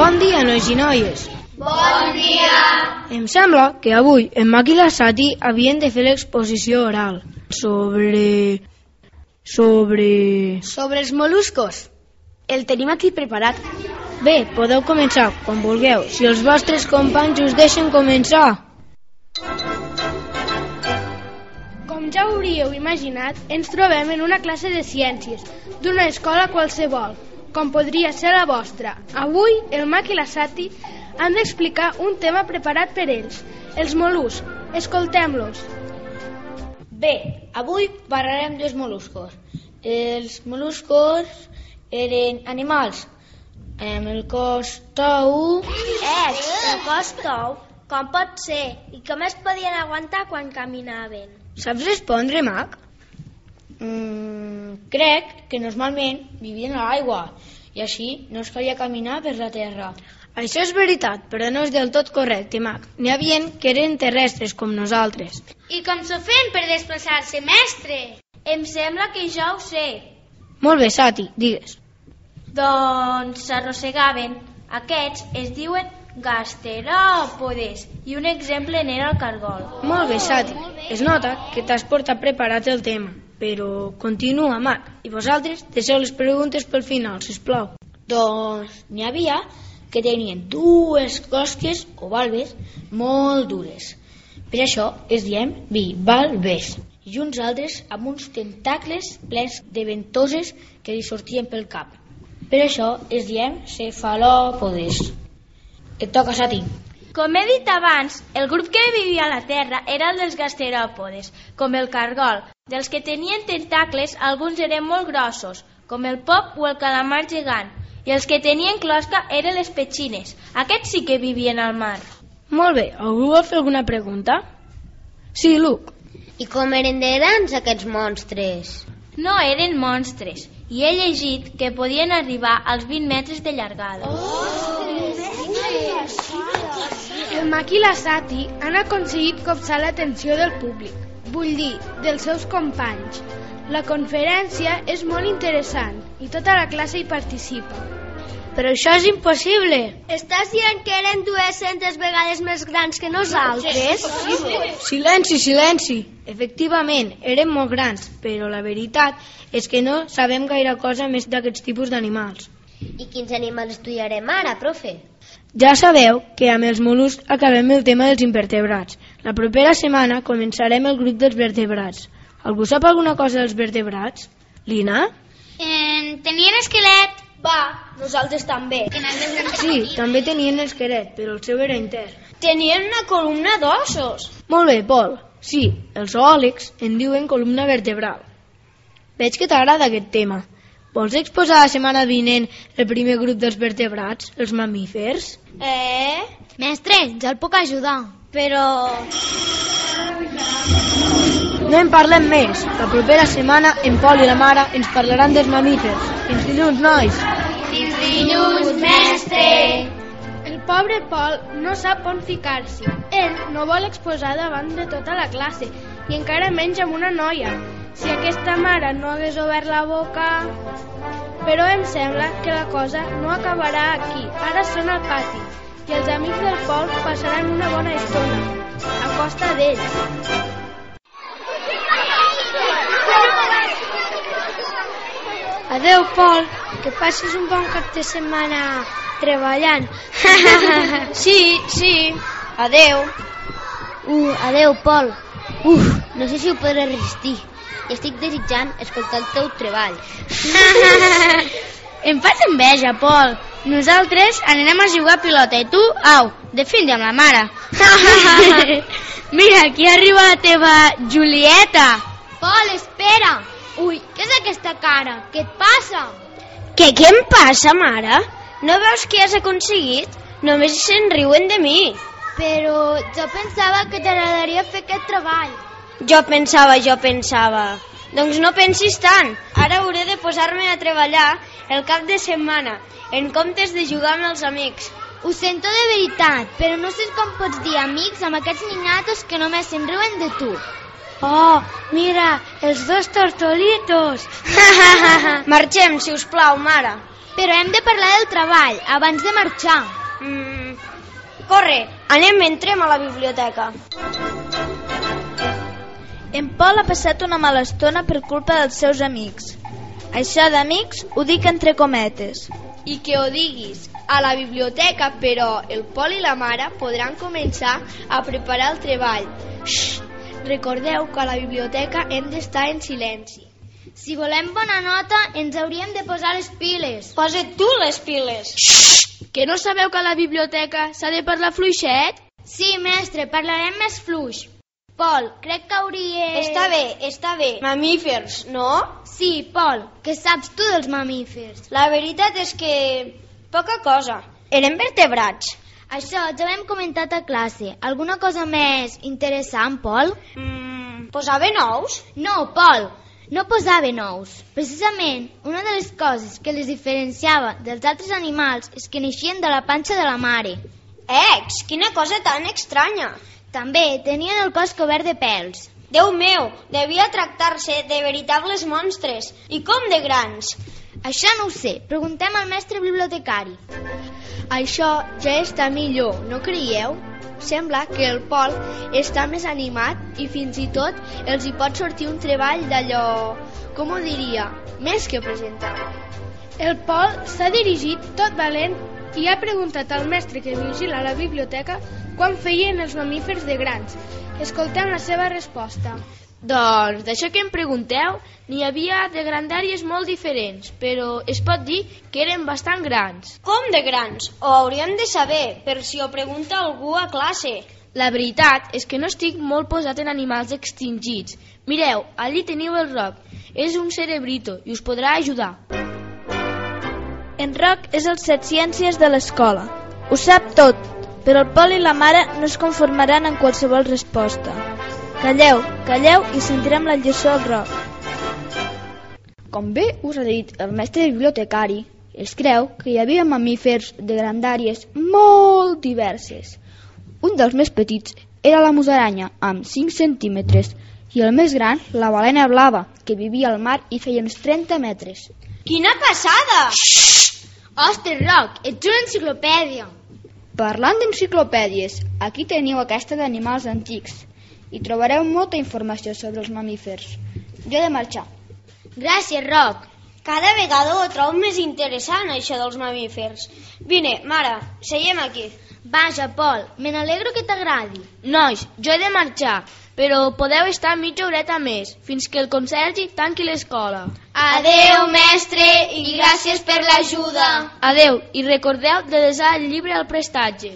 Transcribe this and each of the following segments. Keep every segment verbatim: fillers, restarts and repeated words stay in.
Bon dia, nois i noies. Bon dia. Em sembla que avui en Mac i la Sati havien de fer l'exposició oral sobre... sobre... Sobre els moluscos. El tenim aquí preparat. Bé, podeu començar quan vulgueu, si els vostres companys us deixen començar. Com ja hauríeu imaginat, ens trobem en una classe de ciències d'una escola qualsevol, com podria ser la vostra. Avui, el Mac i la Sati han d'explicar un tema preparat per ells, els moluscs. Escoltem-los. Bé, avui parlarem dels moluscos. Els moluscos eren animals amb el cos tou. Eh, el cos tou, com pot ser? I com es podien aguantar quan caminaven? Saps respondre, Mac? Mm, crec que normalment vivien a l'aigua i així no es calia caminar per la terra. Això és veritat, però no és del tot correcte, Mac. N'hi havia que eren terrestres com nosaltres. I com s'ho feien per desplaçar-se, mestre? Em sembla que ja ho sé. Molt bé, Sati, digues. Doncs s'arrossegaven. Aquests es diuen gasteròpodes i un exemple n'era el cargol. Molt bé, Sati. Es nota que t'has portat preparat el tema, però continua, Mac. I vosaltres deixeu les preguntes pel final, sisplau. Doncs n'hi havia que tenien dues closques o valves molt dures. Per això es diem bivalves. I uns altres amb uns tentacles plens de ventoses que li sortien pel cap. Per això es diem cefalòpodes. Et toca, Sati. Com he dit abans, el grup que vivia a la Terra era el dels gasteròpodes, com el cargol. Dels que tenien tentacles, alguns eren molt grossos, com el pop o el calamar gegant, i els que tenien closca eren les petxines. Aquests sí que vivien al mar. Molt bé, algú vol fer alguna pregunta? Sí, Luc. I com eren de grans aquests monstres? No eren monstres, i he llegit que podien arribar als vint metres de llargada. El Mac i la Sati han aconseguit copsar l'atenció del públic, vull dir, dels seus companys. La conferència és molt interessant i tota la classe hi participa. Però això és impossible. Estàs dient que eren dues-centes vegades més grans que nosaltres? Silenci, silenci. Efectivament, eren molt grans, però la veritat és que no sabem gaire cosa més d'aquests tipus d'animals. I quins animals estudiarem ara, profe? Ja sabeu que amb els mol·luscs acabem el tema dels invertebrats. La propera setmana començarem el grup dels vertebrats. Algú sap alguna cosa dels vertebrats? Lina? Eh, tenien esquelet. Va, nosaltres també. Sí, també tenien esquelet, però el seu era intern. Tenien una columna d'ossos. Molt bé, Pol. Sí, els zoòlegs en diuen columna vertebral. Veig que t'agrada aquest tema. Vols exposar la setmana vinent el primer grup dels vertebrats, els mamífers? Eh? Mestre, ja el puc ajudar. Però... No en parlem més. La propera setmana en Pol i la Mara ens parlaran dels mamífers. Fins dilluns, nois. Fins dilluns, mestre. El pobre Pol no sap on ficar-s'hi. Ell no vol exposar davant de tota la classe i encara menys amb una noia. Si aquesta mare no hagués obert la boca... Però em sembla que la cosa no acabarà aquí. Ara són al pati i els amics del Pol passaran una bona estona a costa d'ells. Adeu, Pol, que passis un bon cap de setmana treballant. Sí, sí. Adeu. Uh, adeu, Pol. Uf, no sé si ho podré resistir. I estic desitjant escoltar el teu treball. Em fas enveja, Pol. Nosaltres anirem a jugar a pilota i tu, au, defensa amb la mare. Mira, aquí arriba la teva Julieta. Pol, espera. Ui, què és aquesta cara? Què et passa? Què, què em passa, mare? No veus què has aconseguit? Només se'n riuen de mi. Però jo pensava que t'agradaria fer aquest treball. Jo pensava, jo pensava. Doncs no pensis tant. Ara hauré de posar-me a treballar el cap de setmana, en comptes de jugar amb els amics. Ho sento de veritat, però no sé com pots dir amics amb aquests niñatos que només se'n riuen de tu. Oh, mira, els dos tortolitos. Marxem, si us plau, mare. Però hem de parlar del treball, abans de marxar. Mm, corre, anem, entrem a la biblioteca. En Pol ha passat una mala estona per culpa dels seus amics. Això d'amics ho dic entre cometes. I que ho diguis a la biblioteca, però el Pol i la mare podran començar a preparar el treball. Xxt, recordeu que a la biblioteca hem d'estar en silenci. Si volem bona nota, ens hauríem de posar les piles. Posa't tu les piles. Xxt, que no sabeu que a la biblioteca s'ha de parlar fluixet? Sí, mestre, parlarem més fluix. Pol, crec que hauria... Està bé, està bé. Mamífers, no? Sí, Pol, què saps tu dels mamífers? La veritat és que... poca cosa. Eren vertebrats. Això ja ho hem comentat a classe. Alguna cosa més interessant, Pol? Mm, posaven ous? No, Pol, no posaven ous. Precisament, una de les coses que les diferenciava dels altres animals és que naixien de la panxa de la mare. Ex, quina cosa tan estranya. També tenien el cos cobert de pèls. Déu meu, devia tractar-se de veritables monstres. I com de grans? Això no ho sé, preguntem al mestre bibliotecari. Això ja està millor, no creieu? Sembla que el Pol està més animat i fins i tot els hi pot sortir un treball d'allò, com ho diria, més que presentar. El Pol s'ha dirigit tot valent i ha preguntat al mestre que vigila la biblioteca quan feien els mamífers de grans. Escoltem la seva resposta. Doncs, d'això que em pregunteu, n'hi havia de grandàries molt diferents, però es pot dir que eren bastant grans. Com de grans? Ho hauríem de saber, per si ho pregunta algú a classe. La veritat és que no estic molt posat en animals extingits. Mireu, allí teniu el Roc. És un cerebrito i us podrà ajudar. En Roc és el set ciències de l'escola. Ho sap tot, però el Pol i la mare no es conformaran en qualsevol resposta. Calleu, calleu i sentirem la lliçó al Roc. Com bé us ha dit el mestre bibliotecari, es creu que hi havia mamífers de grandàries molt diverses. Un dels més petits era la musaranya, amb cinc centímetres, i el més gran, la balena blava, que vivia al mar i feia uns trenta metres. Quina passada! Ostres, Roc, ets una enciclopèdia. Parlant d'enciclopèdies, aquí teniu aquesta d'animals antics i trobareu molta informació sobre els mamífers. Jo he de marxar. Gràcies, Roc. Cada vegada ho trobo més interessant, això dels mamífers. Vine, mare, seiem aquí. Vaja, Pol, me n'alegro que t'agradi. Nois, jo he de marxar, però podeu estar mitja horeta més, fins que el consergi tanqui l'escola. Adeu, mestre, i gràcies per l'ajuda. Adeu, i recordeu de desar el llibre al prestatge.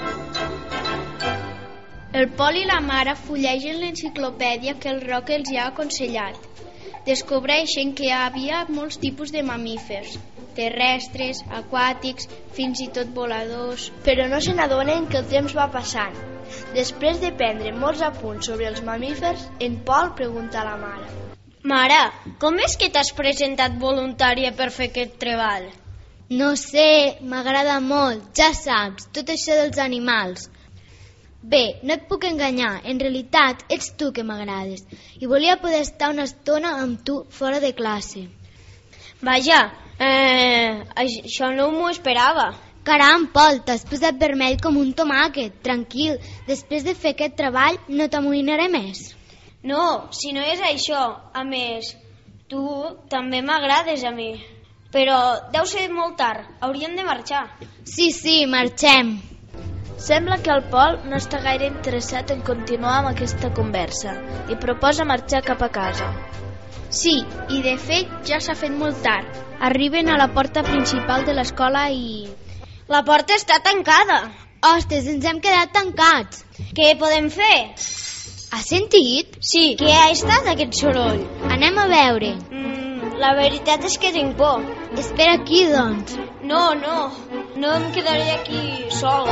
El Pol i la mare fullegen l'enciclopèdia que el Roc els hi ha aconsellat. Descobreixen que hi havia molts tipus de mamífers, terrestres, aquàtics, fins i tot voladors, però no se n'adonen que el temps va passant. Després de prendre molts apunts sobre els mamífers, en Pol pregunta a la mare. Mare, com és que t'has presentat voluntària per fer aquest treball? No sé, m'agrada molt, ja saps, tot això dels animals. Bé, no et puc enganyar, en realitat ets tu que m'agrades i volia poder estar una estona amb tu fora de classe. Vaja, eh, això no m'ho esperava. Caram, Pol, t'has posat vermell com un tomàquet. Tranquil, després de fer aquest treball no t'amoïnaré més. No, si no és això, a més, tu també m'agrades a mi. Però deu ser molt tard, hauríem de marxar. Sí, sí, marxem. Sembla que el Pol no està gaire interessat en continuar amb aquesta conversa i proposa marxar cap a casa. Sí, i de fet ja s'ha fet molt tard. Arriben a la porta principal de l'escola i... La porta està tancada. Ostres, ens hem quedat tancats. Què podem fer? Has sentit? Sí, què ha estat aquest soroll? Anem a veure. Mm, la veritat és que tinc por. Espera aquí, doncs. No, no, no em quedaré aquí sol.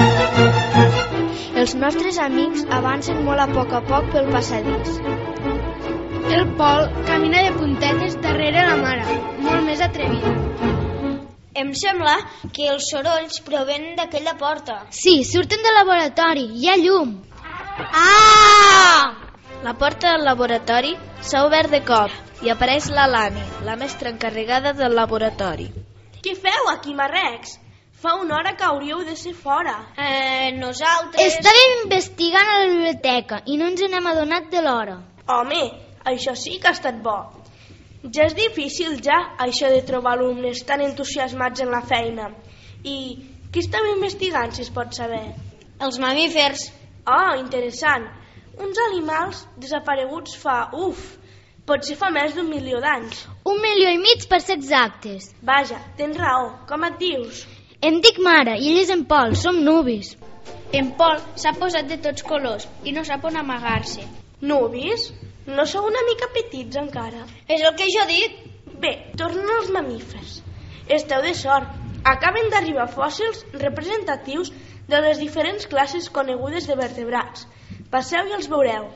Els nostres amics avancen molt a poc a poc pel passadís. El Pol camina de puntetes darrere la mare, molt més atrevida. Em sembla que els sorolls provenen d'aquella porta. Sí, surten del laboratori, hi ha llum. Ah! La porta del laboratori s'ha obert de cop i apareix la Lani, la mestra encarregada del laboratori. Què feu aquí, marrecs? Fa una hora que hauríeu de ser fora. Eh, nosaltres... Estàvem investigant a la biblioteca i no ens n'hem adonat de l'hora. Home, això sí que ha estat bo. Ja és difícil ja, això de trobar alumnes tan entusiasmats en la feina. I què estàveu investigant, si es pot saber? Els mamífers. Oh, interessant. Uns animals desapareguts fa, uf, potser fa més d'un milió d'anys. Un milió i mig per ser exactes. Vaja, tens raó. Com et dius? Em dic Mara i ell és en Pol, som nuvis. En Pol s'ha posat de tots colors i no sap on amagar-se. Nuvis? No sou una mica petits encara? És el que jo dic. Bé, tornen als mamífers. Esteu de sort. Acaben d'arribar fòssils representatius de les diferents classes conegudes de vertebrats. Passeu i els veureu.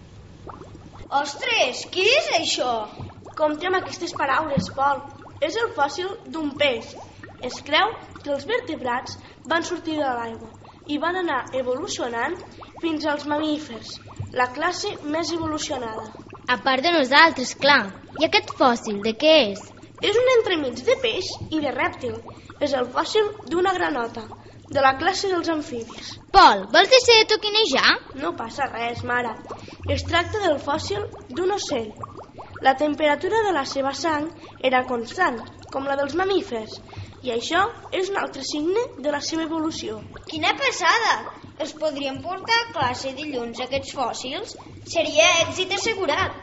Ostres, què és això? Compte amb aquestes paraules, Pol. És el fòssil d'un peix. Es creu que els vertebrats van sortir de l'aigua i van anar evolucionant fins als mamífers, la classe més evolucionada. A part de nosaltres, clar. I aquest fòssil, de què és? És un entremig de peix i de rèptil. És el fòssil d'una granota, de la classe dels amfibis. Pol, vols deixar de toquinejar? No passa res, mare. Es tracta del fòssil d'un ocell. La temperatura de la seva sang era constant, com la dels mamífers, i això és un altre signe de la seva evolució. Quina passada! Els podríem portar a classe dilluns, aquests fòssils? Seria èxit assegurat.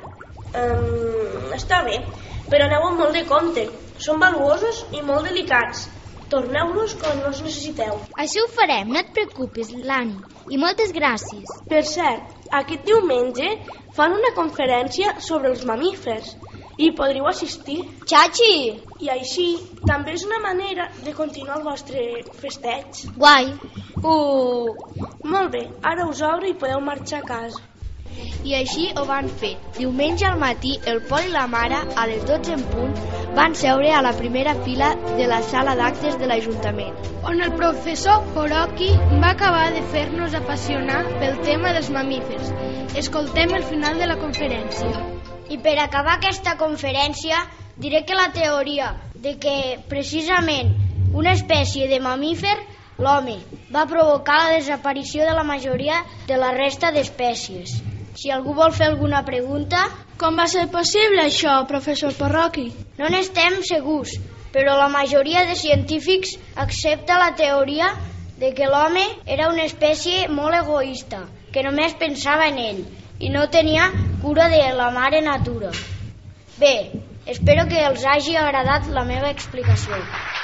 Um, està bé, però aneu amb molt de compte. Són valuosos i molt delicats. Torneu-los quan els necessiteu. Això ho farem, no et preocupis, Lani. I moltes gràcies. Per cert, aquest diumenge fan una conferència sobre els mamífers. I podríeu assistir. Chachi! I així també és una manera de continuar el vostre festeig. Guai. Uh, molt bé, ara us obro i podeu marxar a casa. I així ho van fer. Diumenge al matí, el Pol i la Mare, a les dotze en punt, van seure a la primera fila de la sala d'actes de l'Ajuntament, on el professor Poroki va acabar de fer-nos apassionar pel tema dels mamífers. Escoltem el final de la conferència. I per acabar aquesta conferència, diré que la teoria de que precisament una espècie de mamífer, l'home, va provocar la desaparició de la majoria de la resta d'espècies. Si algú vol fer alguna pregunta... Com va ser possible això, professor Poroki? No n'estem segurs, però la majoria de científics accepta la teoria de que l'home era una espècie molt egoista, que només pensava en ell i no tenia cura de la mare natura. Bé, espero que els hagi agradat la meva explicació.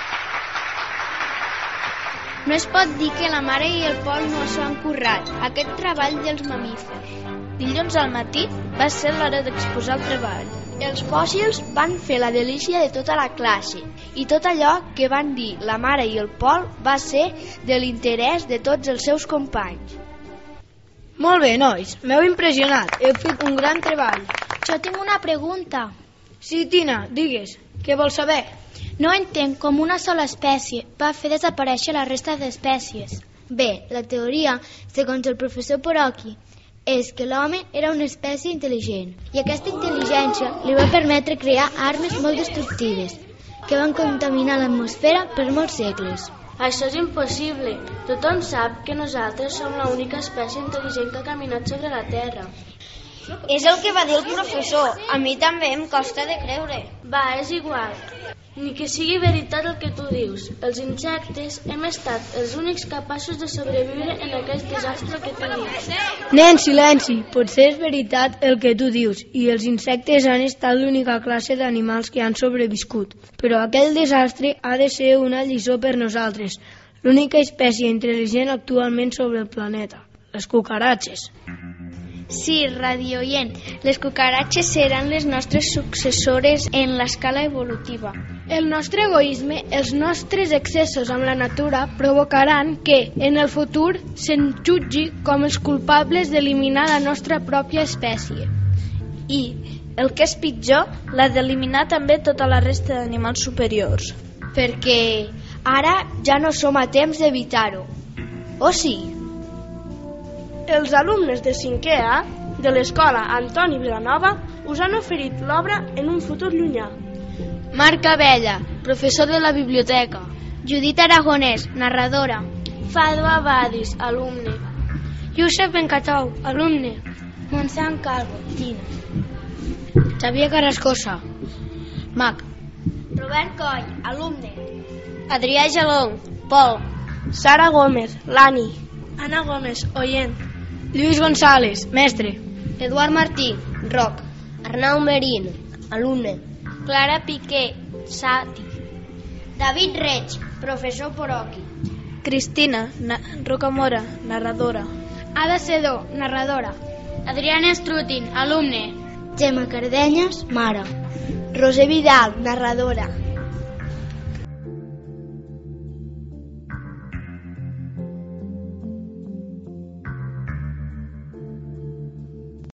No es pot dir que la Mare i el Pol no s'ho han currat, aquest treball dels mamífers. Dilluns al matí va ser l'hora d'exposar el treball. Els fòssils van fer la delícia de tota la classe i tot allò que van dir la Mare i el Pol va ser de l'interès de tots els seus companys. Molt bé, nois, m'heu impressionat, heu fet un gran treball. Jo tinc una pregunta. Sí, Tina, digues, què vols saber? No entenc com una sola espècie va fer desaparèixer la resta d'espècies. Bé, la teoria, segons el professor Poroki, és que l'home era una espècie intel·ligent i aquesta intel·ligència li va permetre crear armes molt destructives que van contaminar l'atmosfera per molts segles. Això és impossible. Tothom sap que nosaltres som l'única espècie intel·ligent que ha caminat sobre la Terra. És el que va dir el professor. A mi també em costa de creure. Va, és igual. Ni que sigui veritat el que tu dius. Els insectes hem estat els únics capaços de sobreviure en aquest desastre que tu dius. Nen, silenci. Potser és veritat el que tu dius i els insectes han estat l'única classe d'animals que han sobreviscut. Però aquell desastre ha de ser una lliçó per nosaltres. L'única espècie intel·ligent actualment sobre el planeta. Les cucaratges. Sí, radiooient, les cucaratges seran les nostres successores en l'escala evolutiva. El nostre egoisme, els nostres excessos amb la natura provocaran que, en el futur, se'n jutgi com els culpables d'eliminar la nostra pròpia espècie. I, el que és pitjor, la d'eliminar també tota la resta d'animals superiors. Perquè ara ja no som a temps d'evitar-ho. O sí? Els alumnes de cinquè A de l'escola Antoni Vilanova us han oferit l'obra En un futur llunyà. Marc Abella, professor de la biblioteca. Judit Aragonès, narradora. Fado Abadis, alumne. Youssef Bencatou, alumne. Montsant Calvo, Tina. Xavier Carrascosa, mag. Robert Coll, alumne. Adrià Jalón, Pol. Sara Gómez, Lani. Anna Gómez, oient. Lluís González, mestre. Eduard Martí, Roc. Arnau Merín, alumne. Clara Piqué, Sati. David Reig, professor Poroqui. Cristina Na- Rocamora, narradora. Ada Sedó, narradora. Adriana Strutin, alumne. Gemma Cardenyes, mare. Roser Vidal, narradora.